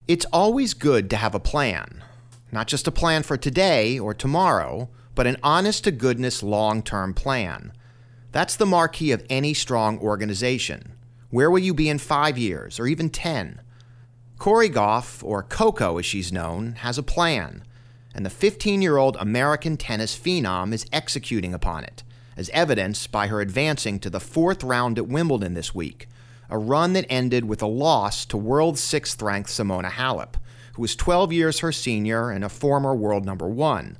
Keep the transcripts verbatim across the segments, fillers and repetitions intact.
It's always good to have a plan. Not just a plan for today or tomorrow, but an honest-to-goodness long-term plan. That's the marquee of any strong organization. Where will you be in five years or even ten? Cory Gauff, or Coco as she's known, has a plan, and the fifteen-year-old American tennis phenom is executing upon it, as evidenced by her advancing to the fourth round at Wimbledon this week, a run that ended with a loss to world sixth-ranked Simona Halep, who was twelve years her senior and a former world number one.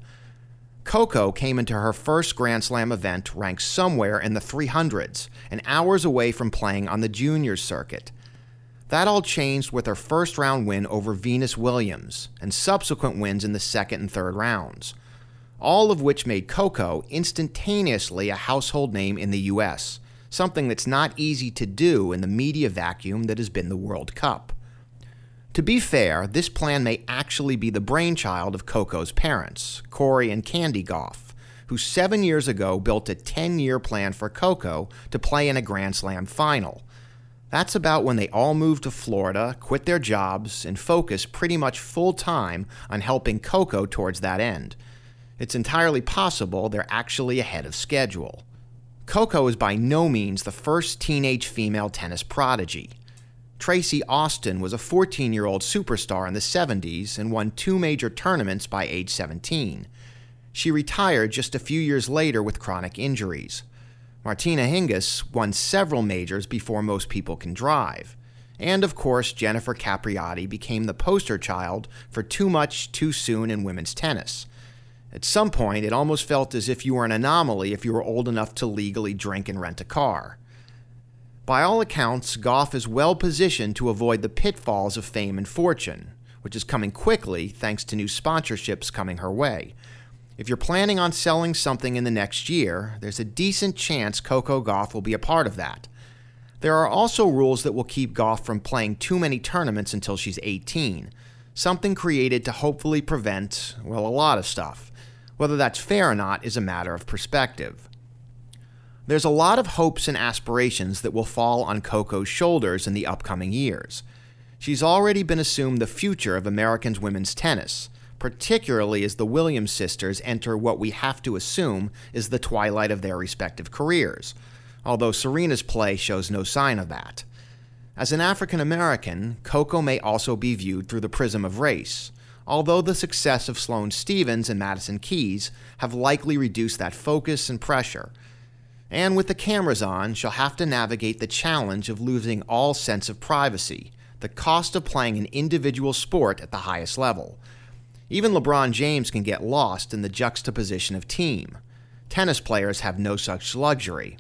Coco came into her first Grand Slam event ranked somewhere in the three hundreds, and hours away from playing on the juniors circuit. That all changed with her first-round win over Venus Williams, and subsequent wins in the second and third rounds, all of which made Coco instantaneously a household name in the U S, something that's not easy to do in the media vacuum that has been the World Cup. To be fair, this plan may actually be the brainchild of Coco's parents, Cory and Candy Gauff, who seven years ago built a ten-year plan for Coco to play in a Grand Slam final. That's about when they all moved to Florida, quit their jobs, and focused pretty much full-time on helping Coco towards that end. It's entirely possible they're actually ahead of schedule. Coco is by no means the first teenage female tennis prodigy. Tracy Austin was a fourteen-year-old superstar in the seventies and won two major tournaments by age seventeen. She retired just a few years later with chronic injuries. Martina Hingis won several majors before most people can drive. And of course, Jennifer Capriati became the poster child for too much too soon in women's tennis. At some point, it almost felt as if you were an anomaly if you were old enough to legally drink and rent a car. By all accounts, Gauff is well positioned to avoid the pitfalls of fame and fortune, which is coming quickly thanks to new sponsorships coming her way. If you're planning on selling something in the next year, there's a decent chance Coco Gauff will be a part of that. There are also rules that will keep Gauff from playing too many tournaments until she's eighteen, something created to hopefully prevent, well, a lot of stuff. Whether that's fair or not is a matter of perspective. There's a lot of hopes and aspirations that will fall on Coco's shoulders in the upcoming years. She's already been assumed the future of Americans women's tennis, particularly as the Williams sisters enter what we have to assume is the twilight of their respective careers, although Serena's play shows no sign of that. As an African American, Coco may also be viewed through the prism of race, although the success of Sloane Stephens and Madison Keys have likely reduced that focus and pressure. And with the cameras on, she'll have to navigate the challenge of losing all sense of privacy, the cost of playing an individual sport at the highest level. Even LeBron James can get lost in the juxtaposition of team. Tennis players have no such luxury.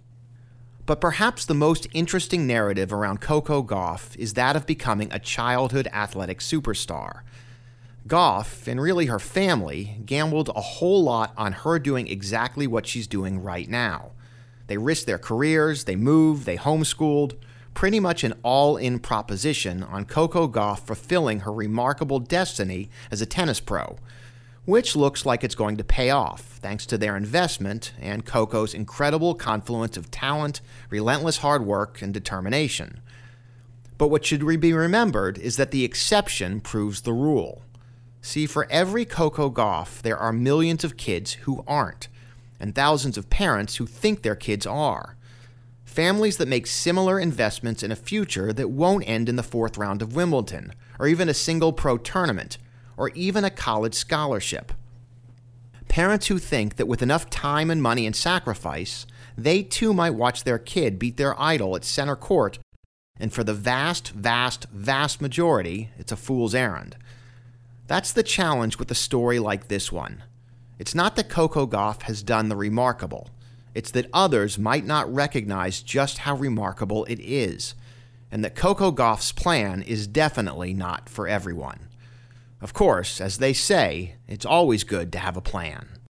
But perhaps the most interesting narrative around Coco Gauff is that of becoming a childhood athletic superstar. Gauff, and really her family, gambled a whole lot on her doing exactly what she's doing right now. They risked their careers, they moved, they homeschooled, pretty much an all-in proposition on Coco Gauff fulfilling her remarkable destiny as a tennis pro, which looks like it's going to pay off thanks to their investment and Coco's incredible confluence of talent, relentless hard work, and determination. But what should be remembered is that the exception proves the rule. See, for every Coco Gauff, there are millions of kids who aren't, and thousands of parents who think their kids are. Families that make similar investments in a future that won't end in the fourth round of Wimbledon, or even a single pro tournament, or even a college scholarship. Parents who think that with enough time and money and sacrifice, they too might watch their kid beat their idol at center court, and for the vast, vast, vast majority, it's a fool's errand. That's the challenge with a story like this one. It's not that Coco Gauff has done the remarkable. It's that others might not recognize just how remarkable it is, and that Coco Gauff's plan is definitely not for everyone. Of course, as they say, it's always good to have a plan.